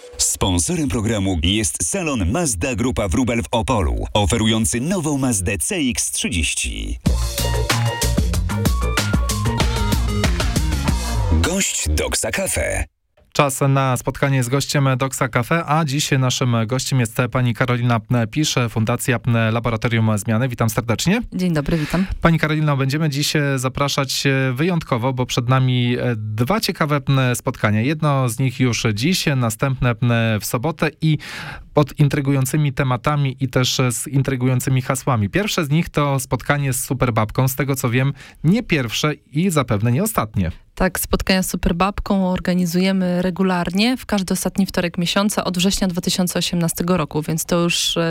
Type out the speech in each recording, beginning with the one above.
Sponsorem programu jest salon Mazda Grupa Wróbel w Opolu, oferujący nową Mazdę CX-30. Gość Doksa Cafe. Czas na spotkanie z gościem Doksa Cafe, a dziś naszym gościem jest pani Karolina Pisz, Fundacja Laboratorium Zmiany. Witam serdecznie. Dzień dobry, witam. Pani Karolino, będziemy dziś zapraszać wyjątkowo, bo przed nami dwa ciekawe spotkania. Jedno z nich już dziś, następne w sobotę i pod intrygującymi tematami i też z intrygującymi hasłami. Pierwsze z nich to spotkanie z Superbabką, z tego co wiem, nie pierwsze i zapewne nie ostatnie. Tak, spotkania z Superbabką organizujemy regularnie w każdy ostatni wtorek miesiąca od września 2018 roku, więc to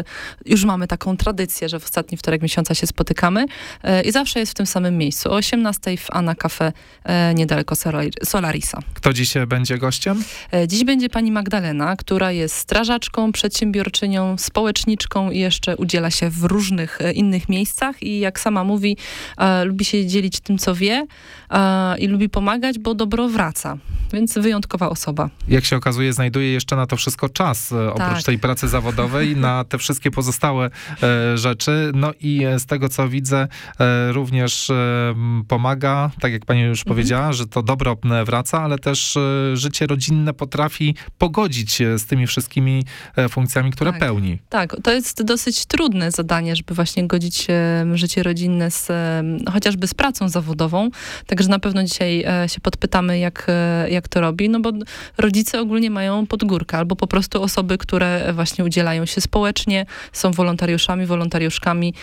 już mamy taką tradycję, że w ostatni wtorek miesiąca się spotykamy i zawsze jest w tym samym miejscu, o 18:00 w Anna Cafe niedaleko Solarisa. Kto dziś będzie gościem? Dziś będzie pani Magdalena, która jest strażaczką, przedsiębiorczynią, społeczniczką i jeszcze udziela się w różnych innych miejscach i jak sama mówi, lubi się dzielić tym, co wie i lubi pomagać, bo dobro wraca. Więc wyjątkowa osoba. Jak się okazuje, znajduje jeszcze na to wszystko czas, oprócz tej pracy zawodowej, na te wszystkie pozostałe rzeczy. No i z tego, co widzę, również pomaga, tak jak pani już powiedziała, że to dobro wraca, ale też życie rodzinne potrafi pogodzić z tymi wszystkimi funkcjami, które pełni. Tak, to jest dosyć trudne zadanie, żeby właśnie godzić życie rodzinne chociażby z pracą zawodową. Także na pewno dzisiaj się podpytamy, jak to robi, no bo rodzice ogólnie mają pod górkę, albo po prostu osoby, które właśnie udzielają się społecznie, są wolontariuszami, wolontariuszkami.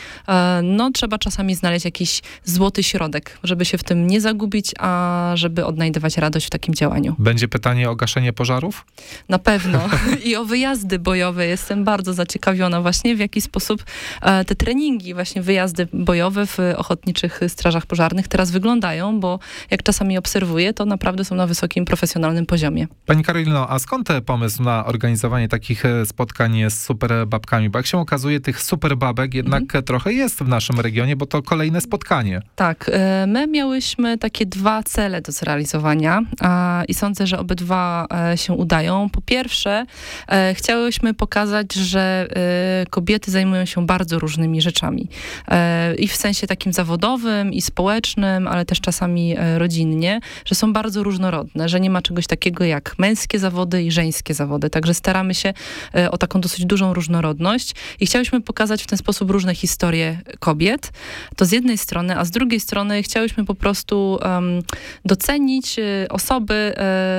No trzeba czasami znaleźć jakiś złoty środek, żeby się w tym nie zagubić, a żeby odnajdywać radość w takim działaniu. Będzie pytanie o gaszenie pożarów? Na pewno. I o wyjazdy bojowe. Jestem bardzo zaciekawiona właśnie, w jaki sposób te treningi, właśnie wyjazdy bojowe w ochotniczych strażach pożarnych teraz wyglądają, bo jak czasami obserwuję, to naprawdę są na wysokim, profesjonalnym poziomie. Pani Karolino, a skąd pomysł na organizowanie takich spotkań z superbabkami? Bo jak się okazuje, tych superbabek jednak trochę jest w naszym regionie, bo to kolejne spotkanie. Tak, my miałyśmy takie dwa cele do zrealizowania i sądzę, że obydwa się udają. Po pierwsze, chciałyśmy pokazać, że kobiety zajmują się bardzo różnymi rzeczami. I w sensie takim zawodowym, i społecznym, ale też czasami rodzinnie, że są bardzo różnorodne, że nie ma czegoś takiego jak męskie zawody i żeńskie zawody. Także staramy się o taką dosyć dużą różnorodność i chciałyśmy pokazać w ten sposób różne historie kobiet. To z jednej strony, a z drugiej strony chciałyśmy po prostu docenić osoby,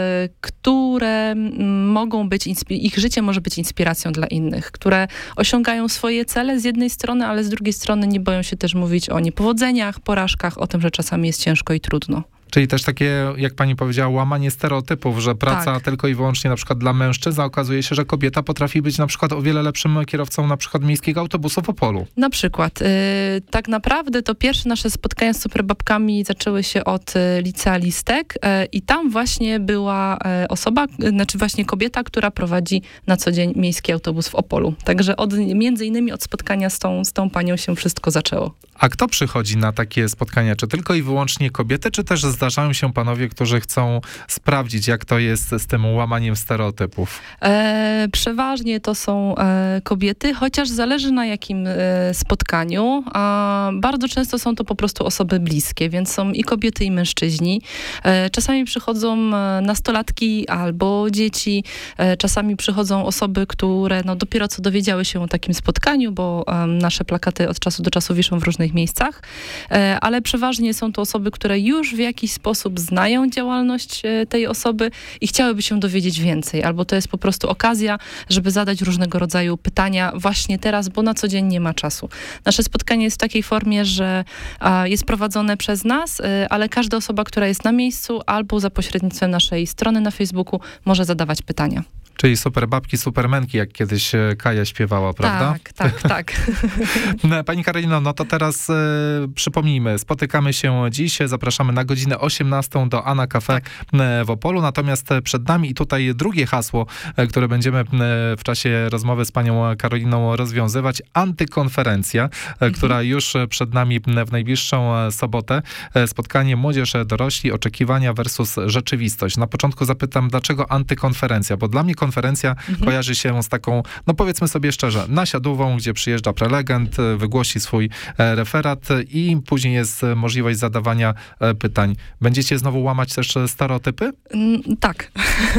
które mogą być, ich życie może być inspiracją dla innych, które osiągają swoje cele z jednej strony, ale z drugiej strony nie boją się też mówić o niepowodzeniach, porażkach, o tym, że czasami jest ciężko i trudno. Czyli też takie, jak pani powiedziała, łamanie stereotypów, że praca tylko i wyłącznie na przykład dla mężczyzn, a okazuje się, że kobieta potrafi być na przykład o wiele lepszym kierowcą na przykład miejskiego autobusu w Opolu. Na przykład. Tak naprawdę to pierwsze nasze spotkania z superbabkami zaczęły się od Licea Listek i tam właśnie była osoba, znaczy właśnie kobieta, która prowadzi na co dzień miejski autobus w Opolu. Także między innymi od spotkania z tą panią się wszystko zaczęło. A kto przychodzi na takie spotkania? Czy tylko i wyłącznie kobiety, czy też zdarzają się panowie, którzy chcą sprawdzić, jak to jest z tym łamaniem stereotypów? Przeważnie to są kobiety, chociaż zależy na jakim spotkaniu. Bardzo często są to po prostu osoby bliskie, więc są i kobiety, i mężczyźni. Czasami przychodzą nastolatki albo dzieci. Czasami przychodzą osoby, które dopiero co dowiedziały się o takim spotkaniu, bo nasze plakaty od czasu do czasu wiszą w różnych miejscach. Ale przeważnie są to osoby, które już w jakiś sposób znają działalność tej osoby i chciałyby się dowiedzieć więcej. Albo to jest po prostu okazja, żeby zadać różnego rodzaju pytania właśnie teraz, bo na co dzień nie ma czasu. Nasze spotkanie jest w takiej formie, że jest prowadzone przez nas, ale każda osoba, która jest na miejscu albo za pośrednictwem naszej strony na Facebooku może zadawać pytania. Czyli superbabki, supermenki, jak kiedyś Kaja śpiewała, prawda? Tak. Pani Karolino, no to teraz przypomnijmy, spotykamy się dziś, zapraszamy na godzinę 18 do Anna Cafe w Opolu, natomiast przed nami i tutaj drugie hasło, które będziemy w czasie rozmowy z panią Karoliną rozwiązywać, antykonferencja, która już przed nami w najbliższą sobotę. Spotkanie Młodzież Dorośli, oczekiwania versus rzeczywistość. Na początku zapytam, dlaczego antykonferencja? Bo dla mnie konferencja antykonferencja kojarzy się z taką, no powiedzmy sobie szczerze, nasiadówą, gdzie przyjeżdża prelegent, wygłosi swój referat i później jest możliwość zadawania pytań. Będziecie znowu łamać też stereotypy? Tak.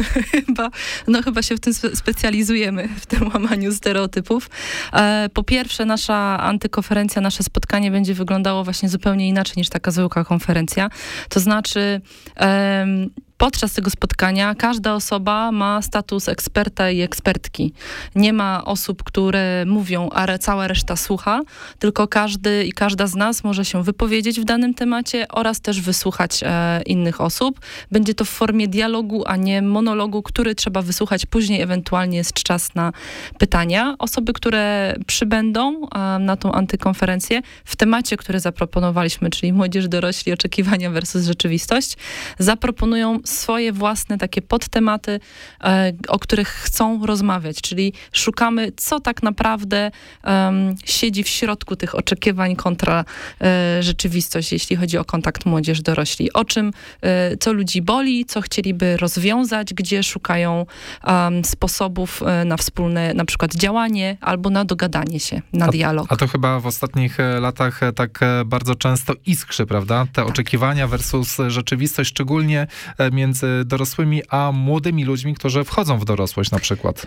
chyba się w tym specjalizujemy, w tym łamaniu stereotypów. Po pierwsze, nasza antykonferencja, nasze spotkanie będzie wyglądało właśnie zupełnie inaczej niż taka zwykła konferencja. To znaczy, podczas tego spotkania każda osoba ma status eksperta i ekspertki. Nie ma osób, które mówią, a cała reszta słucha, tylko każdy i każda z nas może się wypowiedzieć w danym temacie oraz też wysłuchać innych osób. Będzie to w formie dialogu, a nie monologu, który trzeba wysłuchać później, ewentualnie jest czas na pytania. Osoby, które przybędą na tą antykonferencję w temacie, który zaproponowaliśmy, czyli młodzież, dorośli, oczekiwania versus rzeczywistość, zaproponują swoje własne takie podtematy, o których chcą rozmawiać, czyli szukamy, co tak naprawdę siedzi w środku tych oczekiwań kontra rzeczywistość, jeśli chodzi o kontakt młodzież-dorośli. O czym, co ludzi boli, co chcieliby rozwiązać, gdzie szukają sposobów na wspólne na przykład działanie albo na dogadanie się, na dialog. A to chyba w ostatnich latach tak bardzo często iskrzy, prawda? Te oczekiwania versus rzeczywistość, szczególnie między dorosłymi a młodymi ludźmi, którzy wchodzą w dorosłość na przykład.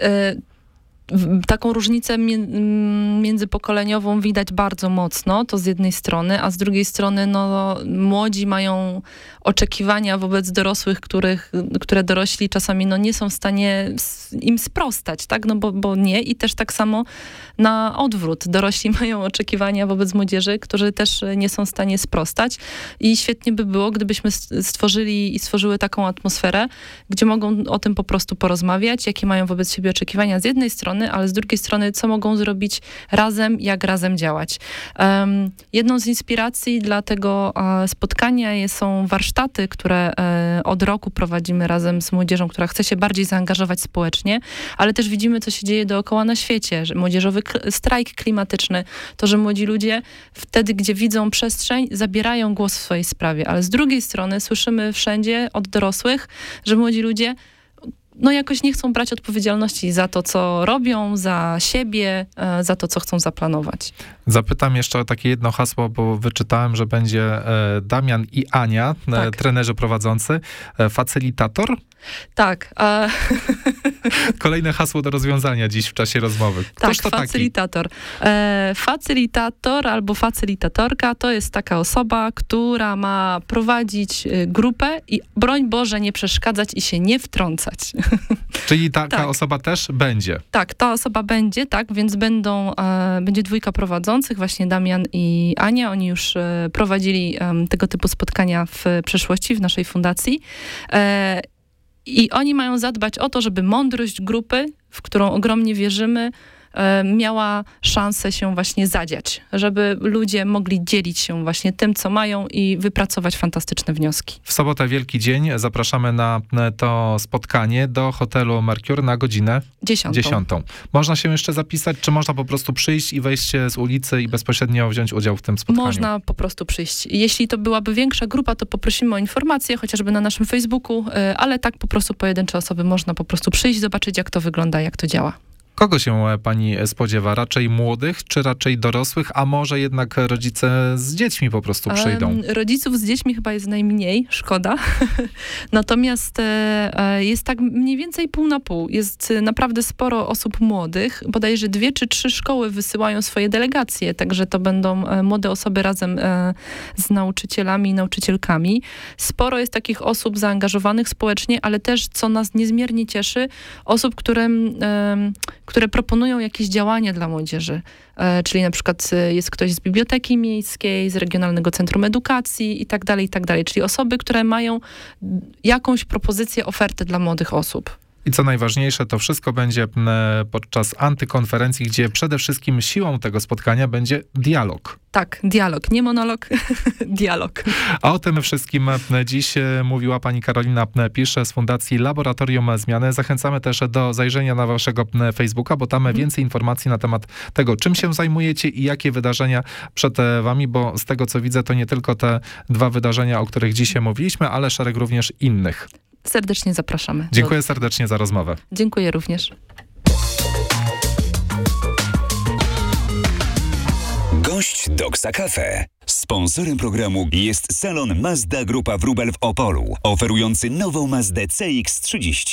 Taką różnicę międzypokoleniową widać bardzo mocno, to z jednej strony, a z drugiej strony młodzi mają oczekiwania wobec dorosłych, które dorośli czasami nie są w stanie im sprostać, tak? Bo nie i też tak samo na odwrót. Dorośli mają oczekiwania wobec młodzieży, którzy też nie są w stanie sprostać i świetnie by było, gdybyśmy stworzyły taką atmosferę, gdzie mogą o tym po prostu porozmawiać, jakie mają wobec siebie oczekiwania z jednej strony, ale z drugiej strony, co mogą zrobić razem, jak razem działać. Jedną z inspiracji dla tego spotkania są warsztaty, które od roku prowadzimy razem z młodzieżą, która chce się bardziej zaangażować społecznie, ale też widzimy, co się dzieje dookoła na świecie, że młodzieżowy strajk klimatyczny, to, że młodzi ludzie wtedy, gdzie widzą przestrzeń, zabierają głos w swojej sprawie, ale z drugiej strony słyszymy wszędzie od dorosłych, że młodzi ludzie jakoś nie chcą brać odpowiedzialności za to, co robią, za siebie, za to, co chcą zaplanować. Zapytam jeszcze o takie jedno hasło, bo wyczytałem, że będzie Damian i Ania, tak. Trenerzy prowadzący. Facylitator? Tak. Kolejne hasło do rozwiązania dziś w czasie rozmowy. Ktoś tak, facylitator. Facylitator albo facylitatorka to jest taka osoba, która ma prowadzić grupę i broń Boże nie przeszkadzać i się nie wtrącać. Czyli taka osoba też będzie? Tak, ta osoba będzie, tak, więc będzie dwójka prowadzących, właśnie Damian i Ania. Oni już prowadzili tego typu spotkania w przeszłości w naszej fundacji. I oni mają zadbać o to, żeby mądrość grupy, w którą ogromnie wierzymy, miała szansę się właśnie zadziać, żeby ludzie mogli dzielić się właśnie tym, co mają i wypracować fantastyczne wnioski. W sobotę Wielki Dzień zapraszamy na to spotkanie do hotelu Mercure na godzinę 10. Można się jeszcze zapisać, czy można po prostu przyjść i wejść z ulicy i bezpośrednio wziąć udział w tym spotkaniu? Można po prostu przyjść. Jeśli to byłaby większa grupa, to poprosimy o informację, chociażby na naszym Facebooku, ale tak po prostu pojedyncze osoby można po prostu przyjść, zobaczyć jak to wygląda, jak to działa. Kogo się pani spodziewa? Raczej młodych, czy raczej dorosłych, a może jednak rodzice z dziećmi po prostu przyjdą? Rodziców z dziećmi chyba jest najmniej, szkoda. Natomiast jest tak mniej więcej pół na pół. Jest naprawdę sporo osób młodych. Bodajże 2 czy 3 szkoły wysyłają swoje delegacje, także to będą młode osoby razem z nauczycielami i nauczycielkami. Sporo jest takich osób zaangażowanych społecznie, ale też, co nas niezmiernie cieszy, osób, które proponują jakieś działania dla młodzieży. Czyli na przykład jest ktoś z Biblioteki Miejskiej, z Regionalnego Centrum Edukacji i tak dalej. Czyli osoby, które mają jakąś propozycję, ofertę dla młodych osób. I co najważniejsze, to wszystko będzie podczas antykonferencji, gdzie przede wszystkim siłą tego spotkania będzie dialog. Tak, dialog, nie monolog, dialog. A o tym wszystkim dziś mówiła pani Karolina Pisz z Fundacji Laboratorium Zmiany. Zachęcamy też do zajrzenia na waszego Facebooka, bo tam więcej informacji na temat tego, czym się zajmujecie i jakie wydarzenia przed wami, bo z tego co widzę, to nie tylko te 2 wydarzenia, o których dzisiaj mówiliśmy, ale szereg również innych. serdecznie zapraszamy. Dziękuję serdecznie za rozmowę. Dziękuję również. Gość Doksa Cafe. Sponsorem programu jest salon Mazda Grupa Wróbel w Opolu, oferujący nową Mazdę CX-30.